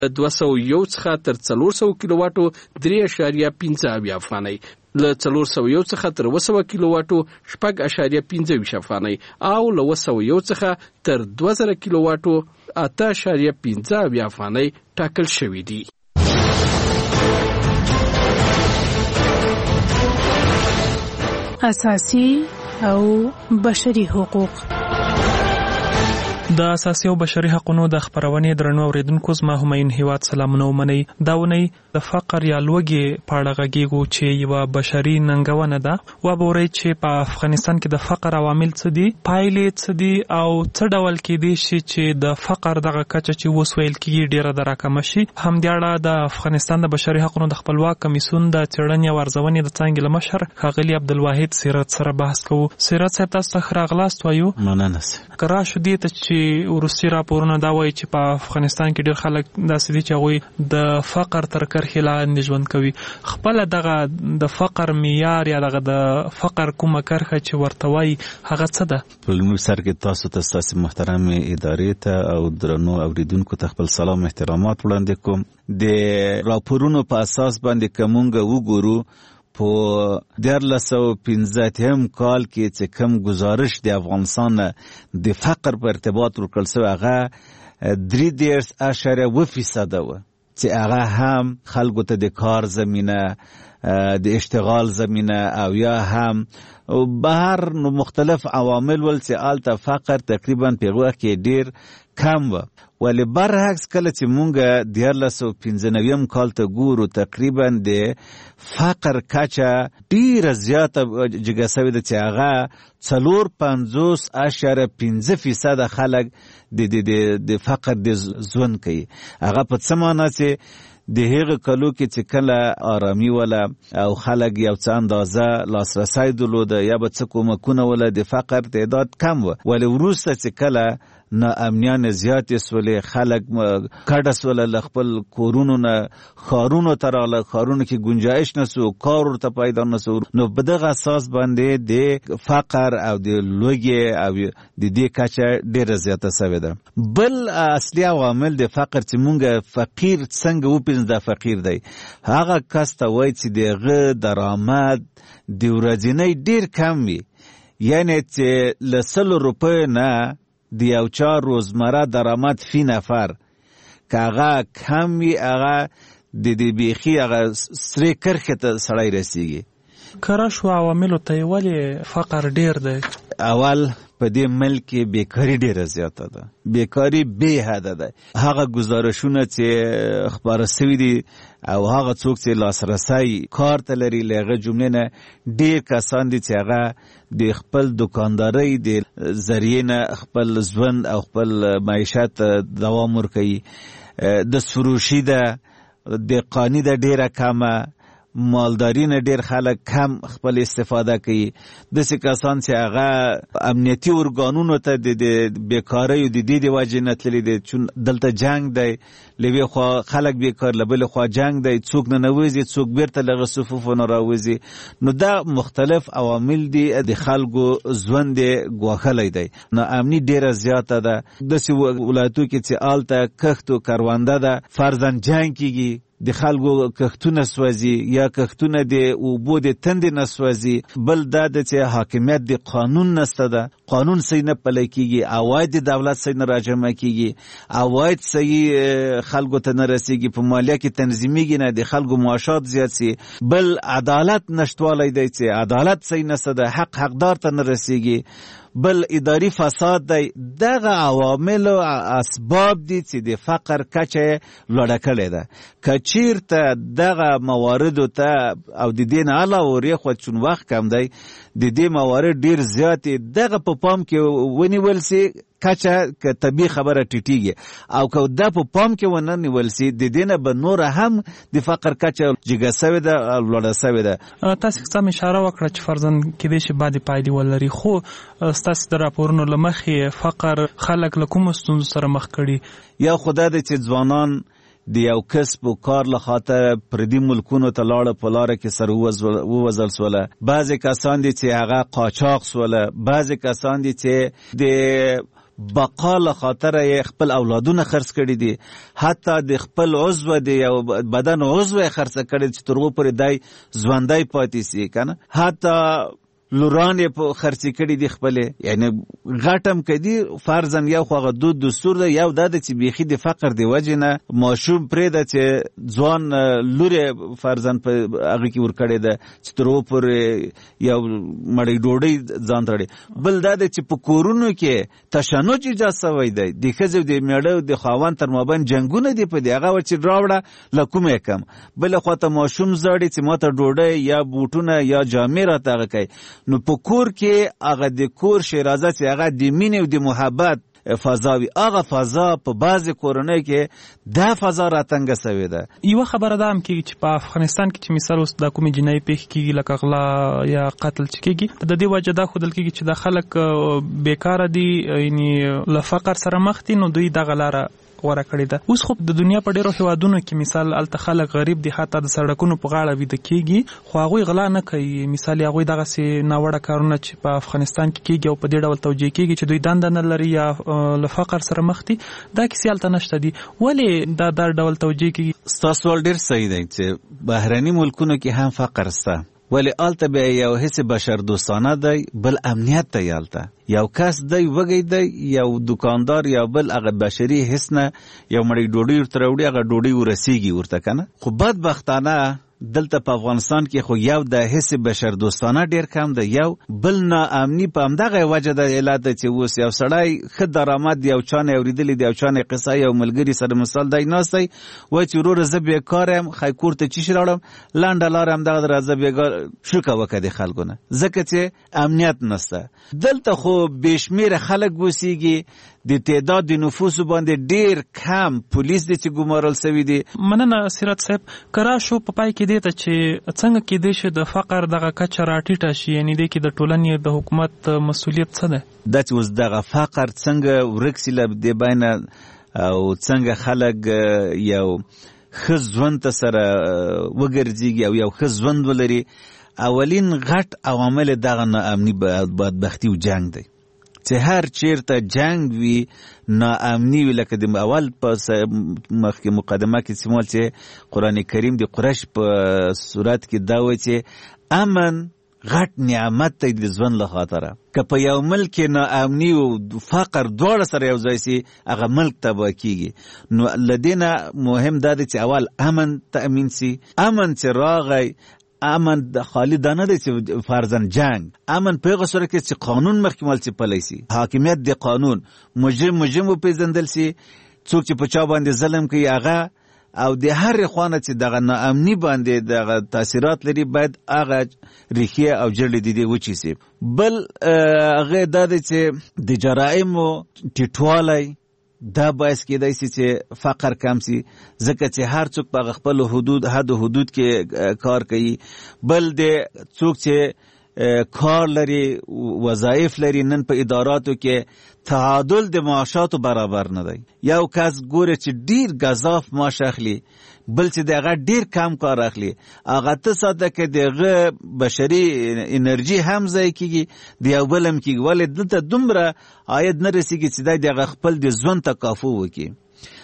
201 څخه تر 400 کیلو واټو 3.15 افغانۍ، له 401 څخه تر 200 کیلو واټو 4.25 افغانۍ او له 201 څخه تر 2000 کیلو واټو 8.15 افغانۍ ټاکل شوې دي. اساسي او بشري حقوق. د اساسي او بشري حقوقو د خبرونې درنو اوریدونکو زما همایون هیواد سلامونه ومنئ. دا ونی د فقر یا لوږې په اړه غږیږو چې یوه بشري ننګونه ده. وبورئ چې په افغانستان کې د فقر عوامل څه دي، پایلې څه دي او څه ډول کېدای شي چې د فقر دغه کچه چې اوس ویل کېږي ډېره د راکمه شي. همدې اړه د افغانستان د بشري حقوقو د خپلواک کمیسیون د څېړنې او ارزونې د څانګې له مشر ښاغلي عبدالواحد سیرت سره بحث کوو. سیرت صاحب تاسو ته ښه راغلاست وایو. مننه. که راشو دې ته چې وروستي راپورونه دا وایي چې په افغانستان کې ډېر خلک داسې دي چې هغوی د فقر تر کرښې لاندې ژوند کوي. خپله دغه د فقر معیار یا دغه د فقر کومه کرښه چې ورته وایي هغه څه ده؟ په لومړي سر کې تاسو ته ستاسې محترمې ادارې ته او درنو اوریدونکو ته خپل سلام احترامات وړاندې کوم. د راپورونو په اساس باندې که موږ وګورو په 1315 کال کې چې کوم گزارش د افغانستان د فقر په ارتباط ورکړل شوی هغه 3.2% و چې هغه هم خلکو ته د کار زمینه، د اشتغال زمینه او یا هم بهر مختلف عوامل ول چې آلته فقر تقریبا په وخت کې ډیر کم و. ولی برعکس کله چې مونږ 1395 کال ته ګورو تقریبا د فقر کچه ډیره زیاته جګه شوې ده چې هغه 4.5% خلک د فقر د ژوند کوي. هغه په څه معنی چې د هغه کلو کې چې کله آرامي ولا او خلک یو څه اندازه لاسرسی درلوده یا به څه کومکونه ولا د فقر تعداد کم و. ولی وروسته چې کله ناامنیان زیاتې سولې خلک کډه سوله له خپل کورونو نه ښارونو ته راغله، ښارونو کې ګنجایش نسو، کار ورته پیدا نسو، نو په دغه اساس باندې د فقر او د لوږې او د دې کچه ډېره زیاته شوې ده. بل اصلي عوامل د فقر چې مونږ فقیر څنګه وپېژنو دا فقیر دی، هغه کس ته وایي چې د هغه درآمد د ورځنی ډېر کم وي، یعنې چې له 100 روپیو نه د یو چا روزمره درآمد فی نفر که هغه کم وي هغه د بیخي هغه سرې کرښې ته سړی رسیږي. که راشو عواملو ته یې ولې فقر ډېر دی؟ اول په دې ملک کې بیکاري ډېره زیاته ده، بیکاري بې حده ده. هغه گزارشونه چې خپاره سوي دي او هغه څوک چې لاسرسی کار ته لري له هغه جملې نه ډېر کسان دي چې هغه د خپل دکاندارۍ د ذریعې نه خپل ژوند او خپل معیشت دوام ورکوي. د سروشي ده، د قانی ده ډېره کمه، مالداري نه ډېر خلک کم خپل استفاده کوي. داسې کسان چې هغه امنیتي ارګانونو ته د بیکارۍ د دې د وجې نه تللي دي، چون دلته جنګ دی، له یوې خوا خلک بیکار، له بلې خوا جنګ دی، څوک نه نوځي، څوک بیرته له هغه صفوفو نه راوځي. نو دا مختلف عوامل دي د خلکو ژوند یې ګواښلی دی. ناامني ډېره زیاته ده. داسې ولایتو کې چې هلته کښت و کرونده ده، فرضاً جنګ کېږي، د خلکو کښتونه سوځي یا کښتونه د اوبو د تندې نه سوځي. بل دا ده چې حاکمیت د قانون نسته ده، قانون صحیح نه پلی کېږي، عواید د دولت صحیح نه راجمع کېږي، عواید صحیح خلکو ته نه رسېږي، په مالیه کې تنظیمیږي نه، د خلکو معاشات زیات سي. بل عدالت نشتوالی دی چې عدالت صحیح نسته ده، حق حقدار ته نه رسېږي. بل اداري فساد دی. دغه عوامل او اسباب دي چې د فقر کچه لوړه کړې ده. که چیرته دغه مواردو ته او د دې نه علاوه ورېخوا چون وخت کم دی د دې موارد ډېر زیات دغه په پام کې ونیول سي کچه که طبیعي خبره ټیټیږي، او که دا په پام کې ونه نیول سي د دې نه به نور هم د فقر کچه جګه سوې ده، لوړه سوې ده. تاسې سم اشاره وکړه چې فرضاً کېدای شي بعدې پایلې ولري، خو ستاسې د راپورونو له مخې فقر خلک له کومو ستونزو سره مخ کړي؟ یا خو دا دی چې ځوانان د یو کسب و کار له خاطر پردي ملکونو ته لاړه، په لاره کې سره ووځل سوله. بعضې کسان دي چې هغه قاچاق سوله، بعضې کسان دي چې د بقا له خاطر یې خپل اولادونه خرڅ کړي دي، حتی د خپل عضو د یو بدن عضو یې خرڅ کړي چې تر هغو پورې دی ژوندی پاتې سي کنه، حتی لوران یې په خرڅې کړي دي خپلې، یعنی غټم کدي فرضاً یو خو هغه دود دستور ده، یو دا ده چې بیخي د فقر د وجې نه ماشوم پرېږده چې ځوان لور یې فرضاً په هغه کې ورکړې ده چې تر هغو پورې یو مړۍ ډوډۍ ځان ته وړي. بل دا ده چې په کورونو کې تشنج ایجاد سوی دی، د ښځې او د میړه او د خاوند تر مابین جنګونه دي په دې، هغه چې راوړه له کومه یې کم، بله خواته ماشوم زاړي چې ما ته ډوډۍ یا بوټونه یا جامې راته هغه کوي. نو په کور کې هغه د کور شیرازه چې هغه د مینې او د محبت فضاوي، هغه فضا په بعضې کورنۍ کې دا فضا راتنګه سوې ده. یوه خبره دا هم کېږي چې په افغانستان کې چې مثال اوس دا کومې جنایي پیښې کېږي لکه غلا یا قتل چې کېږي، د دې وجه دا ښودل کېږي چې دا خلک بیکاره دي، یعنې له فقر سره مخ دي، نو دوی دغه لاره غوره کړې ده. اوس خو د دنیا په ډېرو هېوادونو کې مثال هلته خلک غریب دي، حتی د سړکونو په غاړه ویده کېږي، خو هغوی غلا نه کوي. مثال هغوی دغسې ناوړه کارونه چې په افغانستان کې کېږي او په دې ډول توجیه کېږي چې دوی دنده نه لري یا له فقر سره مخ دي، دا کیسې هلته نشته دي. ولې دا ډول توجیه کېږي؟ ستاسو سوال ډېر صحیح دی چې بهرني ملکونو کې هم فقر شته، ولی آلته بیا یو حس بشر دوستانه دی، بل امنیت دی. آلته یو کس دی وږی دی، یو دکاندار یا بل هغه بشري حس نه یو مړۍ ډوډۍ ورته راوړي، هغه ډوډۍ ورسیږي ورته کنه. خو بدبختانه دلته په افغانستان کې خو یو د حس بشر دوستانه ډیر کم ده، یو بل ناامني په همدغه وجه د علت چې اوس یو سړی ښه درآمد یو چا نه اورېدلې د یو چا نه قصه یو ملګري سره مثال دی ناستی وایي چې وروره زه بېکاره یم، ښایي کور ته چی شي راوړم، لنډه لاره همدغه ده، راځه بېګار شوکه وکړه د خلکو نه، ځکه چې امنیت نسته. دلته خو بېشمېره خلک اوسېږي، د تعداد د نفوسو باندې ډیر کم پولیس دي چې ګمارل سوي دي. مننه سیرت صاحب. کرا شو په پای کې دی ته چې څنګه کېدای شي د فقر دغه کچه راټیټه شي، یعنی دی کې د ټولنې د حکومت مسؤلیت څه ده؟ دا چې اوس دغه فقر څنګه ورک سي له دې بینه او څنګه خلک یو ښه ژوند ته سره وګرځېږي او یو ښه ژوند ولري، اولین غټ عوامل دغه ناامني بدبختي او جنګ دی. چې هر چیرته جنگ وي ناامني وي، لکه د اول په مخکې مقدمه کې سمول چې قرآن کریم د قریش په صورت کې دا وایي چې امن غټ نعمت دی د ژوند له خاطره. که په یو ملک کې ناامني او فقر دواړه سره یو ځای سي، هغه ملک تباه کېږي. نو له دې نه مهم دا دی چې اول امن تأمین سي. امن چې راغی، امن د خالی دا نه دی چې فرضاً جنگ، امن په هغه صورت کې چې قانون مخکې چې پلی سي، حاکمیت د قانون، مجرم وپېژندل سي، څوک چې په چا باندې ظلم کوي هغه، او د هر خوانه چې دغه ناامني باندې دغه تاثیرات لري باید هغه ریښې او جړې د دې وچې سي. بل هغه دا دی چې د جرایمو ټیټوالی دا باعث کېدای سي چې فقر کم سي، ځکه چې هر څوک په خپل حد کې کار کوي. بل د څوک چې کار لري، وظایف لري، نن په اداراتو کې تعادل د معاشاتو برابر نه دی. یو کس ګوره چې ډیر گزاف معاش اخلي، بل چې دغه ډیر کم کار اخلي، هغه ته ساده کې دغه بشري انرژي هم ضایع کیږي، د یو بل هم کیږي، ولې دلته دومره عاید نه رسیږي چې دی دغه خپل د ژوند تکافو وکړي.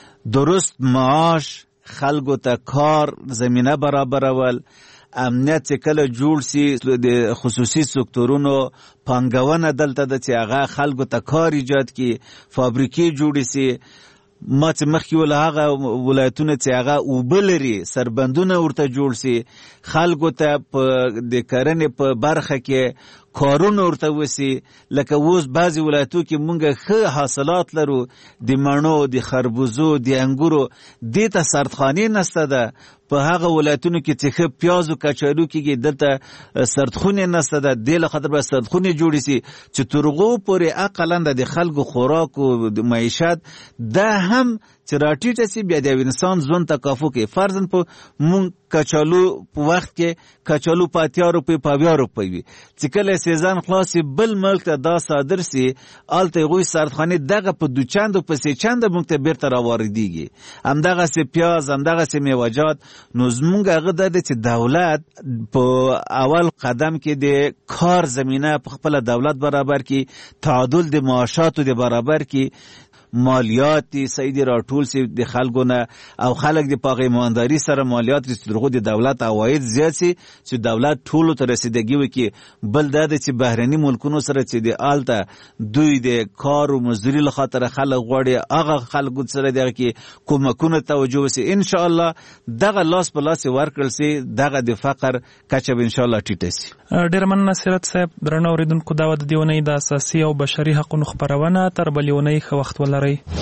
درست معاش، خلکو ته کار زمینه برابرول، امنیت چې کله جوړ سي، د خصوصي سکتورونو پانګونه دلته ده چې هغه خلکو ته کار ایجاد کړي، فابریکې جوړې سي. ما چې مخکې ول هغه ولایتونه چې هغه اوبه لري، سربندونه ورته جوړ سي، خلکو ته د کرنې په برخه کې کارونه ورته وسي. لکه اوس بعضې ولایتو کې مونږ ښه حاصلات لرو، د مڼو، د خربوزو، د انګورو، دې ته سردخانې نسته ده. په هغه ولایتونو کې چې ښه پیاز او کچالو کېږي، دلته سردخونې نسته ده. دې له خاطر به سردخونې جوړې سي چې تر هغو پورې اقلاً د خلکو خوراک او د معیشت دا هم چې راټیټه سي بیا د انسان ژوند تکافو کې فرضاً په مونږ کچالو په وخت کې کچالو په 80 روپۍ په 80 روپۍ وي چې کله سیزن خلاص بل ملک ته دا صادر سي الته غوي سردخانه دغه په دوچند په سي چند مونږ ته بیرته راوړيږي همدغه سي پیاز همدغه سي میوجات نو زمونږ هغه د چې دولت په اول قدم کې د کار زمينه په خپل دولت برابر کې تعادل د معاشاتو د برابر کې مالیات سیدی راټول سي د خلکو نه او خلک د پاغه ایمانداری سره مالیات رسیدغه د دولت عواید زیات سي چې دولت ټولو ته رسیدګي وکي بل د چې بهرني ملکونو سره چې د آلته دوی د کار او مزدوري لخاطر خلک غوړي هغه خلکو سره دغه کې کومکونه توجه وسي ان شاء الله دغه لاس په لاس ورکړل سي دغه د فقر کچه ان شاء الله ټیټه سي. ډیر مننه سیرت صاحب درنو اوریدونکو دا د دیونی د اساسي او بشري حقوقو خبرونه تر بلیونی خو وخت ولري.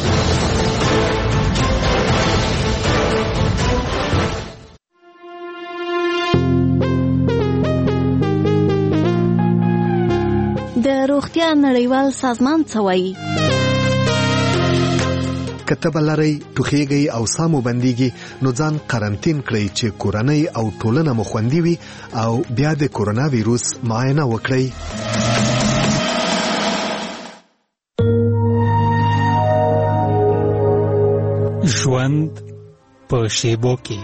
د روغتیا نړیوال سازمان څه وایي؟ کتب لري ټوخیږي او سامو بنديږي نو ځان قرنټین کړئ چې کورنۍ او ټولنه مو خوندي وي او بیا د کورونا وایروس معاینه وکړئ. ژوند په شیبو کې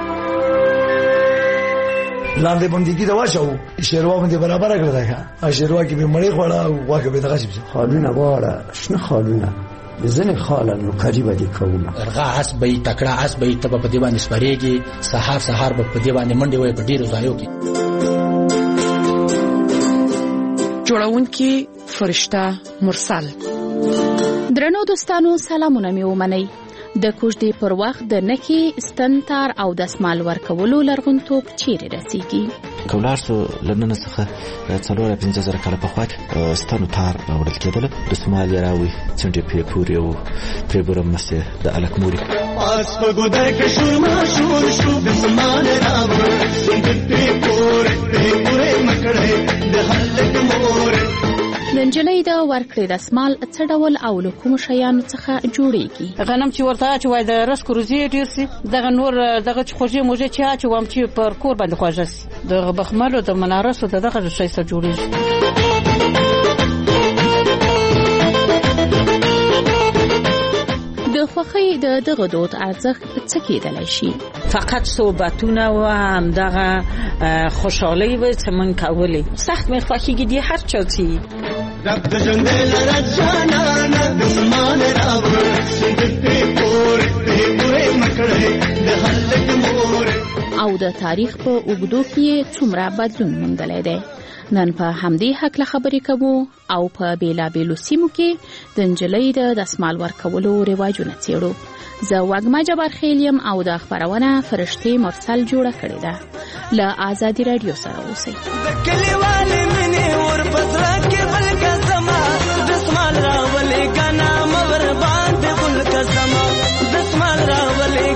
لاندې باندې دا واچو شیروا باندې برابر کړل دا شیروا کې به مړی خوړا او واګه به دغه شي خالونه واړه شنه خالونه ځنه خالانو قریبه دي کومه ارغا حسبې تکړه حسبې تب په دی باندې سپریږي سحر په دی باندې منډي وای په ډیرو ځایو کې جوړونکي فرشته مرسل. درنو دوستانو سلامونه مې ومنئ. د کوژدې پر وخت د نکي ستنتار او دسمال ورکولو لرغونتوب چیرې رسیږي؟ کولار سو لنن څخه 4-5 کاله په خواک ستنو تار وړل کېدل دسمال راوي څنډه په پوري او په برم مسه د الکموري پاس په ګودای کې شور دسمال راوي څنډه په پوري مکړې د هلک مور د نجلۍ د ورکړې دسمال څه ډول او له کوم شیانو څخه جوړیږي؟ غنم چې ورته چې وای د رس کروزي ډیر سي دغه نور دغه خوږی موږ چې وام چې پر کور باندې خوږه سي د بخملو د منارسو دغه شی سره جوړیږي. د خوښۍ د دغه دود ارزښت څه کېدلی شي؟ فقط صحبتونه و هم دغه خوشحالي و چې من کولی سخت مې خوښیږي دی هر چا چی رب د جندل راځانا دسمان راو سندې پورې مکړې د هلک مور او د تاریخ په اوږدو کې څومره بدلون موندلی دی. نن په همدې حق خبرې کوو او په بیلابیلو سیمو کې د نجلۍ د دسمال ورکولو رواجونه څیړو. زه وږمه جبار خیل یم او د خبرونه فرشتې مرسل جوړه کړې ده. له آزادي رادیو سره اوسئ. د کلیوالې مینې ور پزړه کې بلګه زما